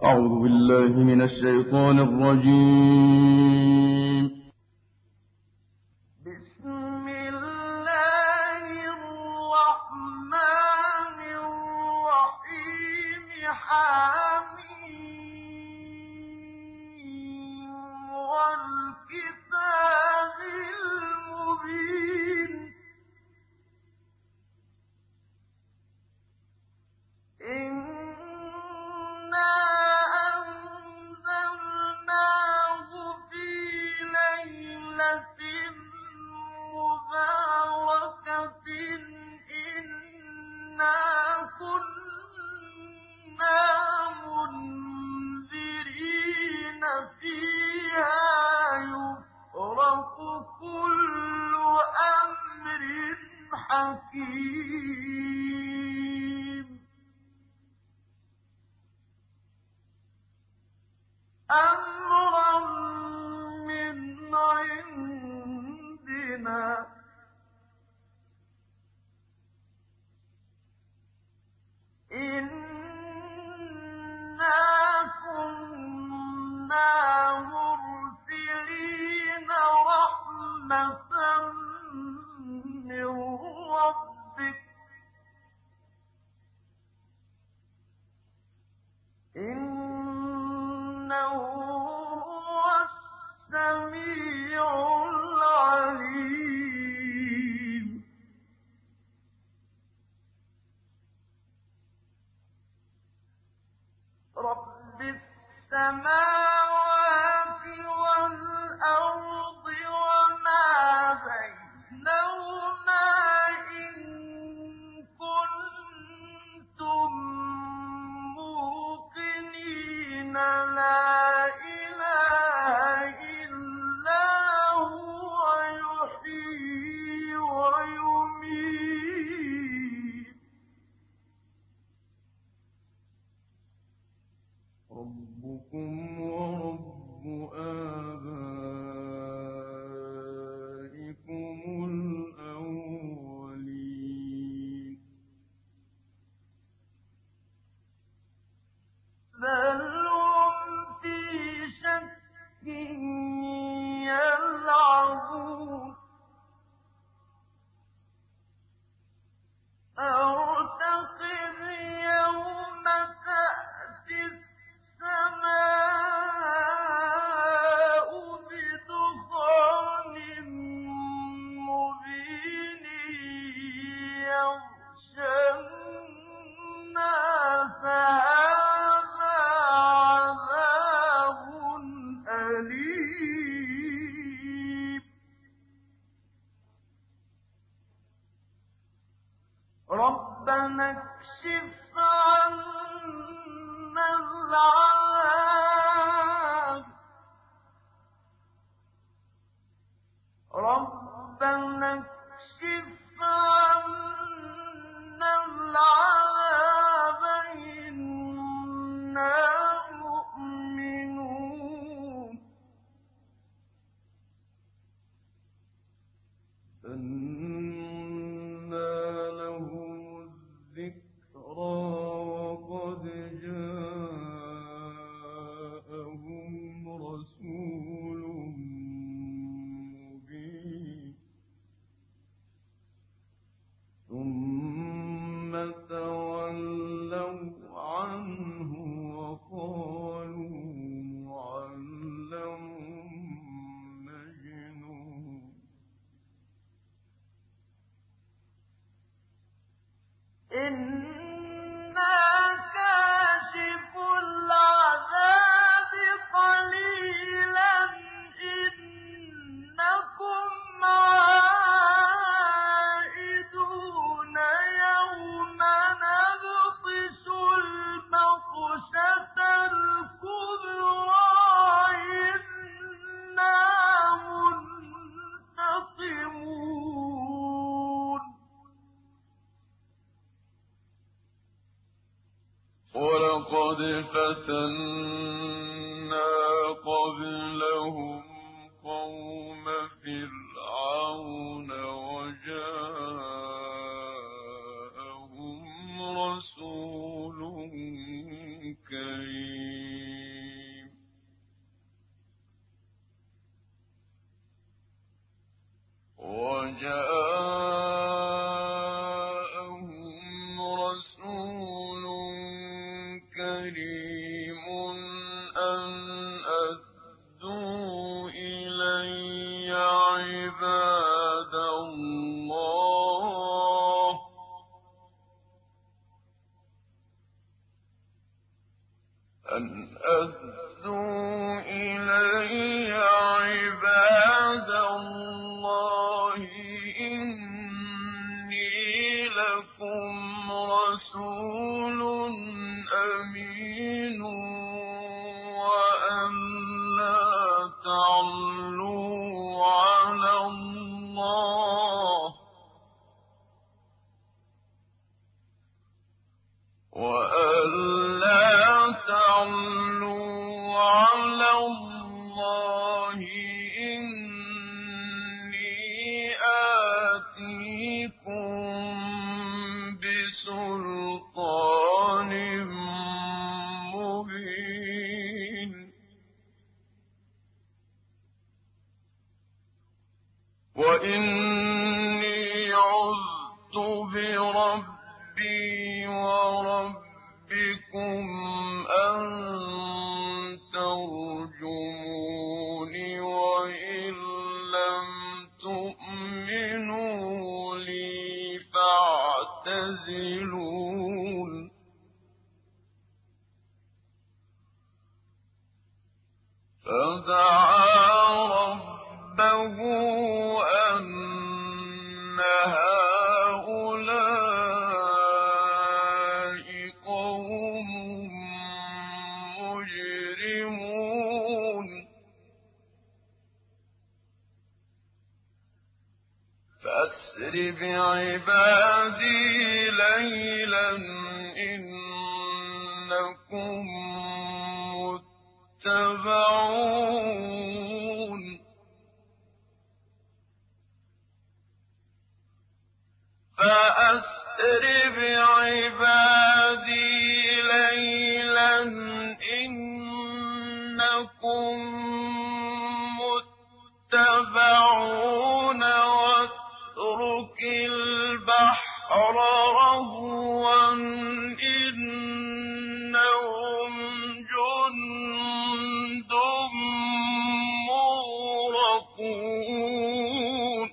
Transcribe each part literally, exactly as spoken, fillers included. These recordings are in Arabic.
أعوذ بالله من الشيطان الرجيم. بسم الله الرحمن الرحيم. حميم والكتاب المبين. إنا أنزلناه في ليلة مباركة إنا كنا منذرين فيها يفرق كل أمر حكيم أمرا من عندنا إنا كنا مرسلين رحمة من ربك إنه هو السميع العليم. رب السماوات والأرض وما بينهما إن كنتم موقنين لا إله إلا هو يحيي ويميت. ربكم ورب آبائكم الأولين. بل هم في شك يلعبون. ارتقب يوم تأتي السماء بدخان مبين يغشى الناس. هذا عذاب أليم. ربنا اكشف عنا العذاب ربنا اكشف عنا العذاب إنا مؤمنون. أنى لهم الذكرى وقد جاءهم رسول مبين. ثم تولوا عنه وقالوا معلم مجنون. إنا كاشف العذاب قليلا إنكم عائدون يوم نبطش البطشة الكبرى إنا منتقمون. ولقد فتنا قبلهم قوم فرعون وجاءهم رسول كريم. حكيم أن أدوا إلي عباد الله أن أدوا إلي عباد الله إني لكم رسول أمين وأن لا تعلوا على الله وأن لا تعلوا على الله إني آتيكم بسلطان مبين وإني عذت بربي وربكم أن ترجمون وإن لم تؤمنوا لي فاعتزلون فدعا ربه أن هؤلاء قوم مجرمون فأسر بعبادي ليلا إنكم متبعون فأسر بعبادي ليلا إنكم متبعون واترك البحر رهوا إنهم جند مغرقون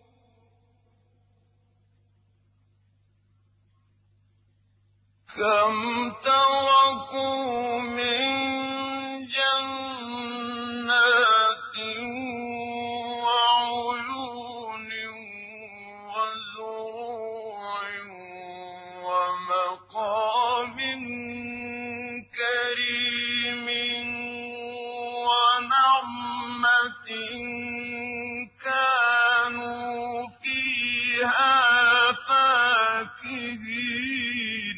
كم تركوا من جنات وعيون وزروع ومقام كريم ونعمة كانوا فيها فاكهين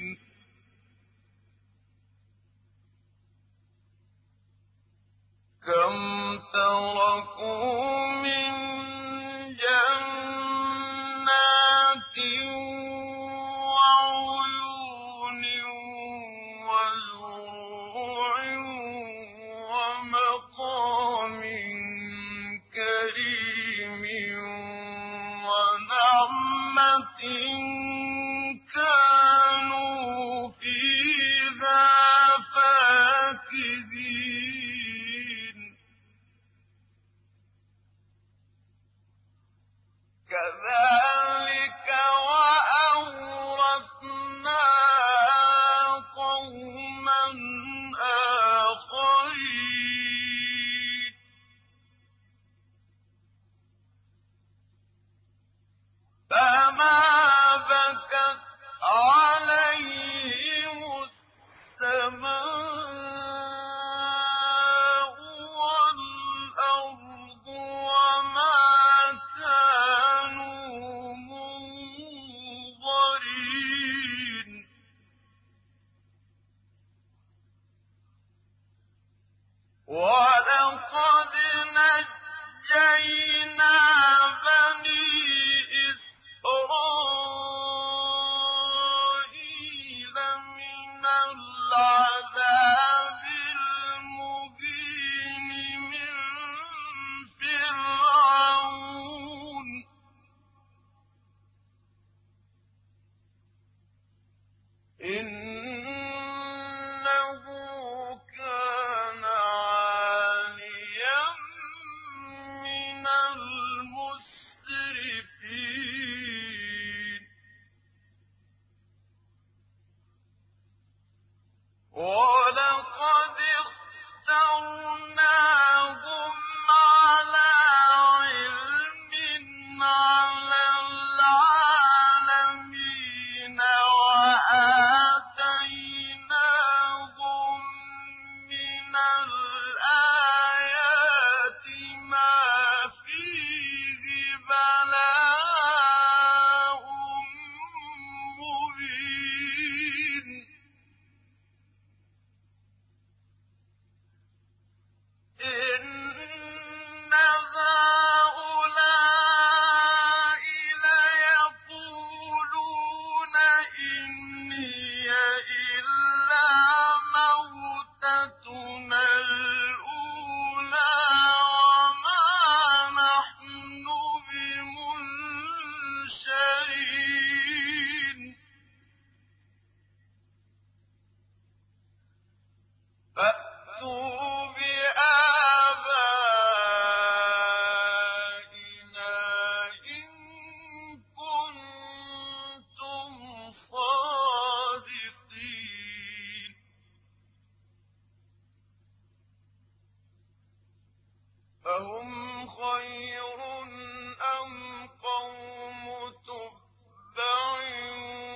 كم تركوا من جنات وعيون وزروع ومقام كريم ونعمة كانوا فيها فاكهين فَأْتُوا بِآبَائِنَا إِن كُنتُمْ صَادِقِينَ أَهُمْ خَيْرٌ أَمْ قَوْمُ تُبَّعٍ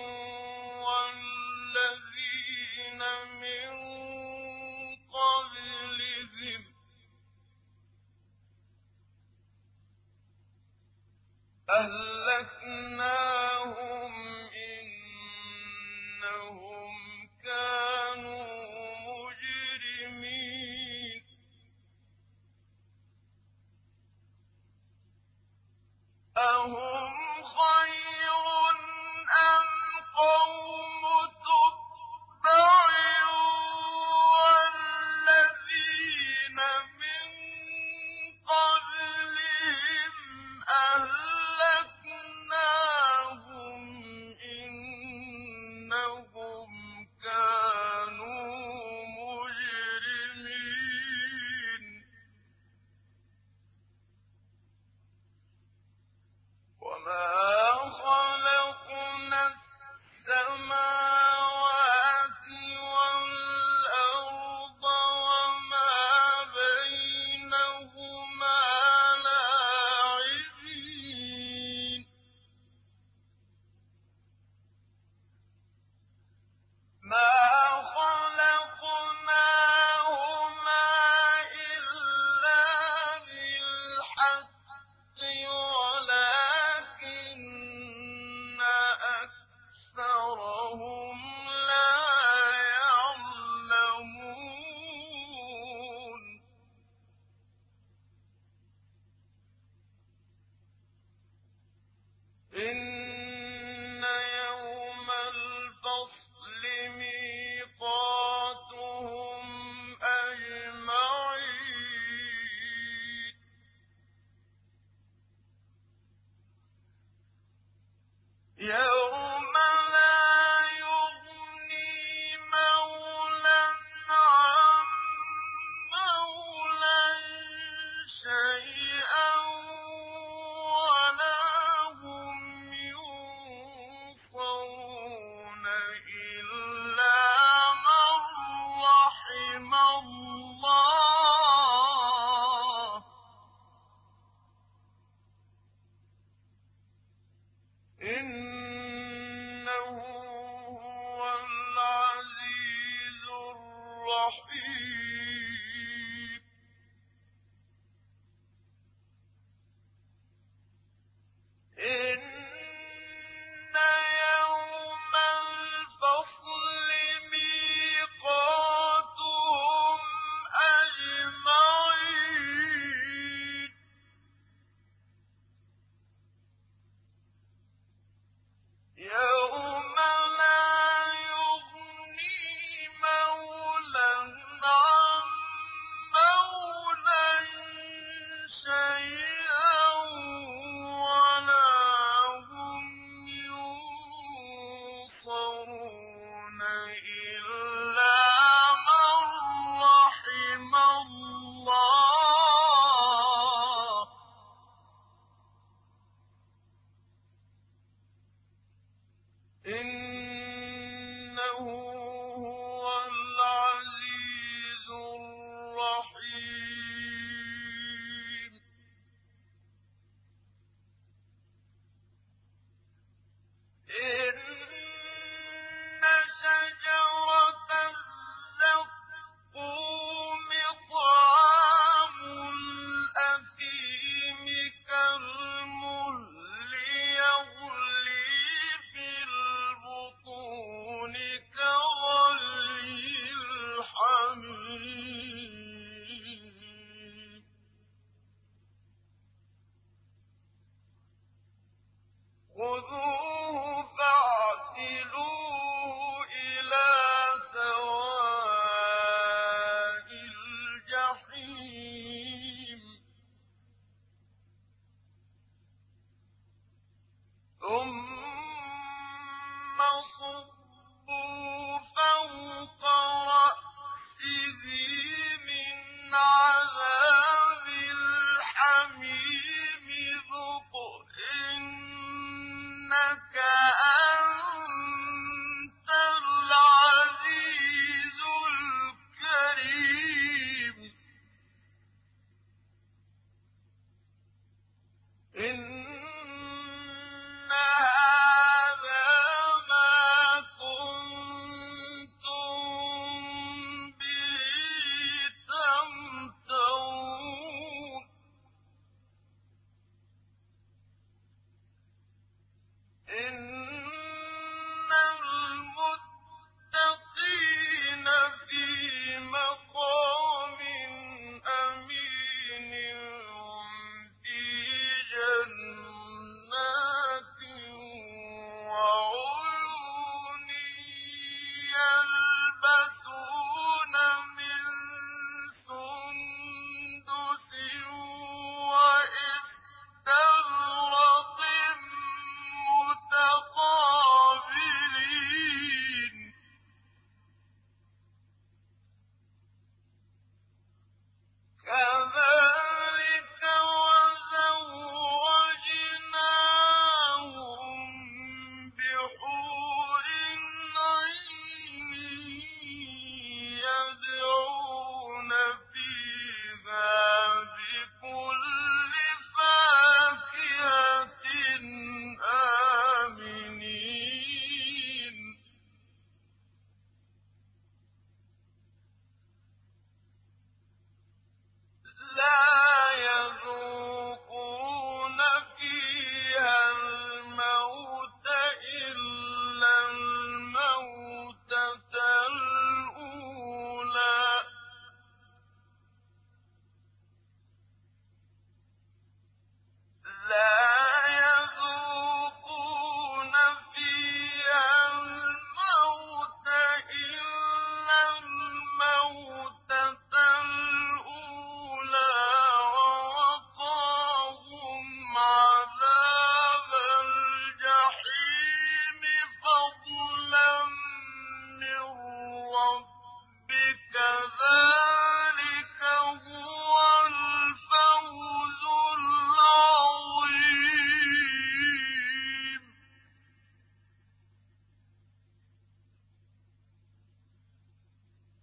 وَالَّذِينَ مِن قَبْلِهِمْ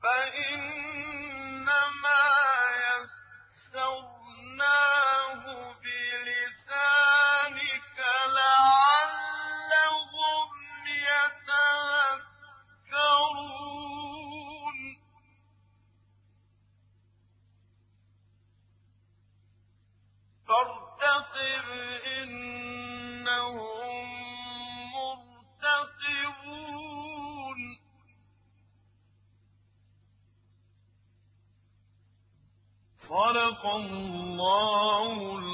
فإنما يسرناه بلسانك لعلهم يتذكرون فارتقب إنهم مرتقبون صدق الله